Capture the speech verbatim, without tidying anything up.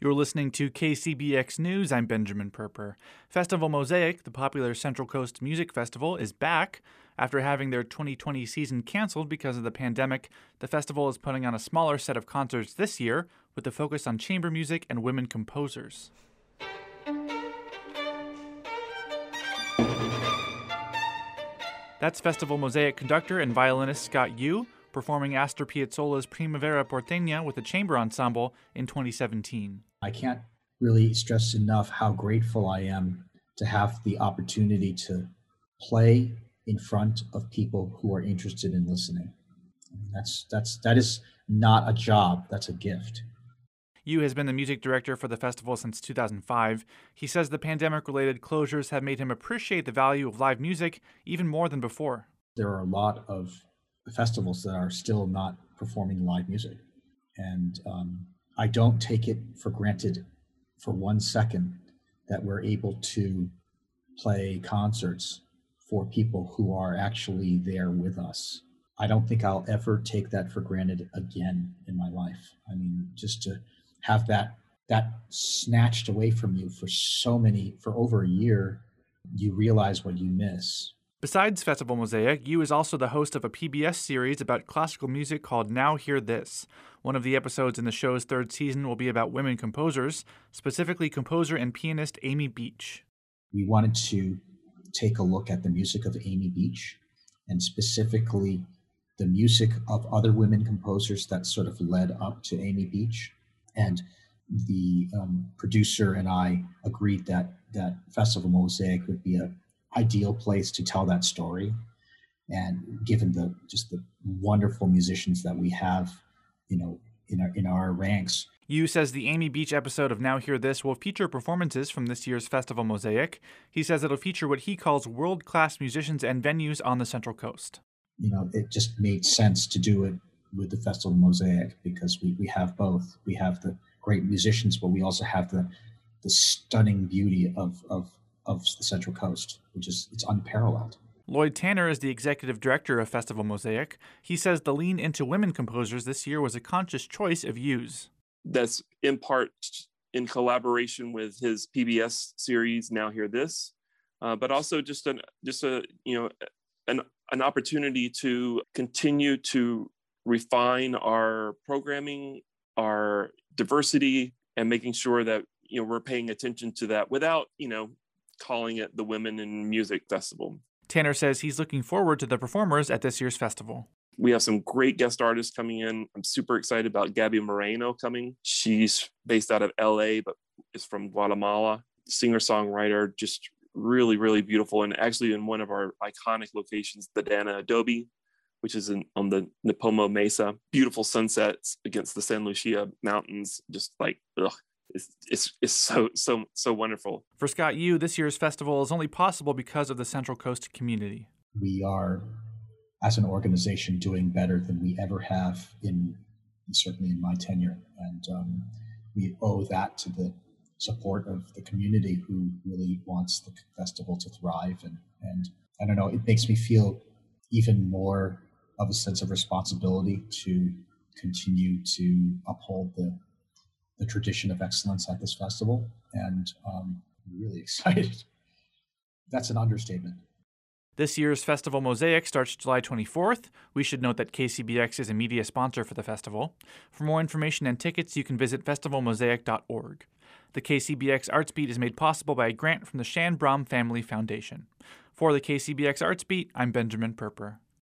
You're listening to K C B X News. I'm Benjamin Perper. Festival Mosaic, the popular Central Coast Music Festival, is back. After having their twenty twenty season canceled because of the pandemic, the festival is putting on a smaller set of concerts this year with a focus on chamber music and women composers. That's Festival Mosaic conductor and violinist Scott Yu, performing Astor Piazzolla's Primavera Porteña with a chamber ensemble in twenty seventeen. I can't really stress enough how grateful I am to have the opportunity to play in front of people who are interested in listening. I mean, that's that's that is not a job, that's a gift. Yu has been the music director for the festival since two thousand five. He says the pandemic-related closures have made him appreciate the value of live music even more than before. There are a lot of festivals that are still not performing live music. And um, I don't take it for granted for one second that we're able to play concerts for people who are actually there with us. I don't think I'll ever take that for granted again in my life. I mean, just to have that that snatched away from you for so many, for over a year, you realize what you miss. Besides Festival Mosaic, Yu is also the host of a P B S series about classical music called Now Hear This. One of the episodes in the show's third season will be about women composers, specifically composer and pianist Amy Beach. We wanted to take a look at the music of Amy Beach, and specifically the music of other women composers that sort of led up to Amy Beach. And the um, producer and I agreed that that Festival Mosaic would be an ideal place to tell that story. And given the just the wonderful musicians that we have, you know, in our in our ranks. Yu says the Amy Beach episode of Now Hear This will feature performances from this year's Festival Mosaic. He says it'll feature what he calls world-class musicians and venues on the Central Coast. You know, it just made sense to do it with the Festival Mosaic because we, we have both. We have the great musicians, but we also have the the stunning beauty of of of the Central Coast, which is it's unparalleled. Lloyd Tanner is the executive director of Festival Mosaic. He says the lean into women composers this year was a conscious choice of Yu's. That's in part in collaboration with his P B S series Now Hear This, uh, but also just an just a you know an an opportunity to continue to refine our programming, our diversity, and making sure that you know we're paying attention to that without you know calling it the Women in Music Festival. Tanner says he's looking forward to the performers at this year's festival. We have some great guest artists coming in. I'm super excited about Gabby Moreno coming. She's based out of L A, but is from Guatemala. Singer-songwriter, just really, really beautiful. And actually in one of our iconic locations, the Dana Adobe, which is in, on the Nipomo Mesa. Beautiful sunsets against the San Lucia Mountains. Just like, ugh, it's, it's, it's so, so, so wonderful. For Scott Yu, this year's festival is only possible because of the Central Coast community. We are, as an organization, doing better than we ever have in, certainly in my tenure. And um, we owe that to the support of the community who really wants the festival to thrive. And, and I don't know, it makes me feel even more of a sense of responsibility to continue to uphold the the tradition of excellence at this festival. And um, I'm really excited. That's an understatement. This year's Festival Mosaic starts July twenty-fourth. We should note that K C B X is a media sponsor for the festival. For more information and tickets, you can visit festival mosaic dot org. The K C B X Arts Beat is made possible by a grant from the Shan Brom Family Foundation. For the K C B X Arts Beat, I'm Benjamin Perper.